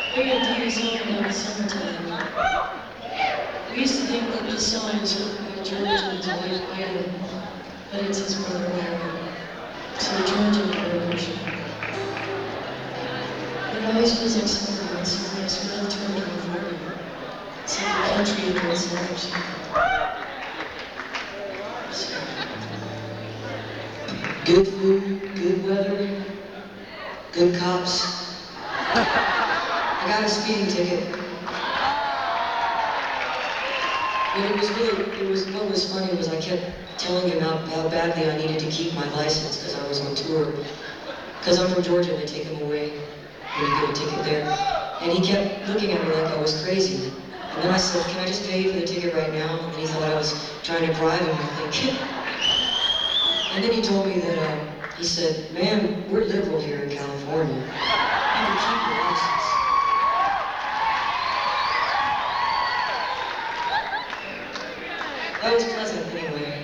Big idea song about the summertime. We used to think that this song was written by George and his wife Ida, but it's his brother Larry. So George and the version. It always feels like summer when someone else would have turned California. It's like a country in itself or something. Good food, good weather, good cops. I got a speeding ticket. But what was funny was I kept telling him how badly I needed to keep my license because I was on tour. Because I'm from Georgia and they take him away when you get a ticket there. And he kept looking at me like I was crazy. And then I said, can I just pay you for the ticket right now? And he thought I was trying to bribe him, I think. And then he told me that, he said, man, we're liberal here in California. You can keep your license. That was pleasant anyway.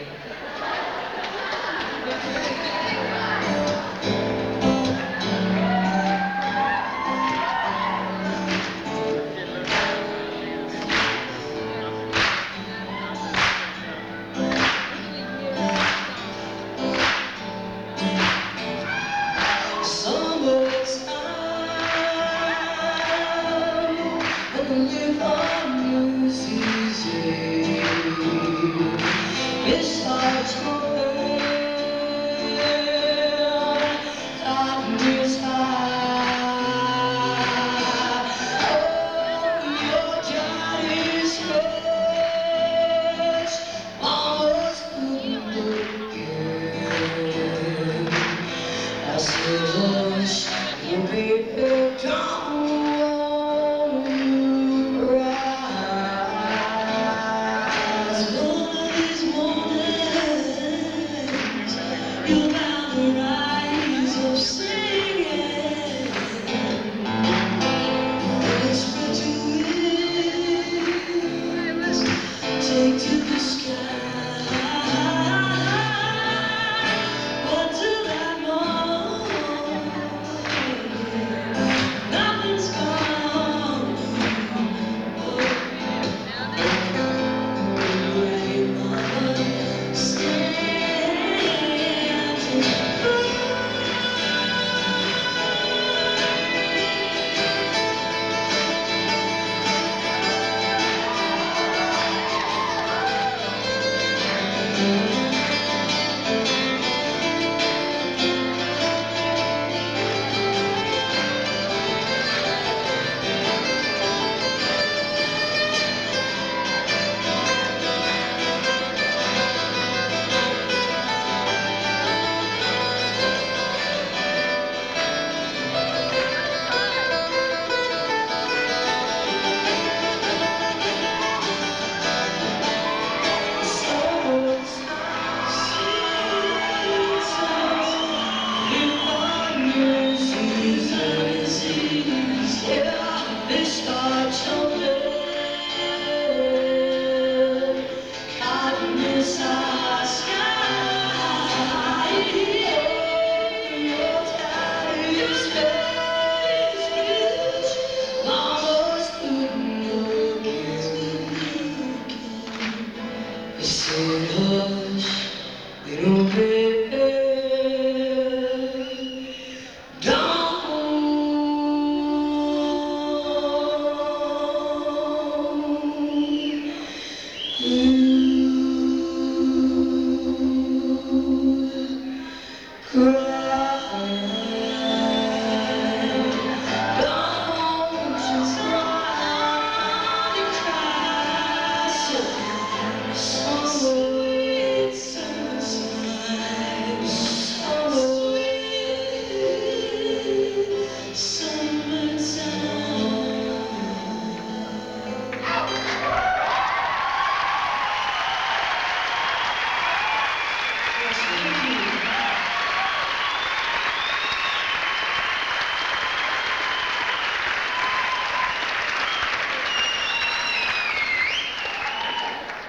Cry.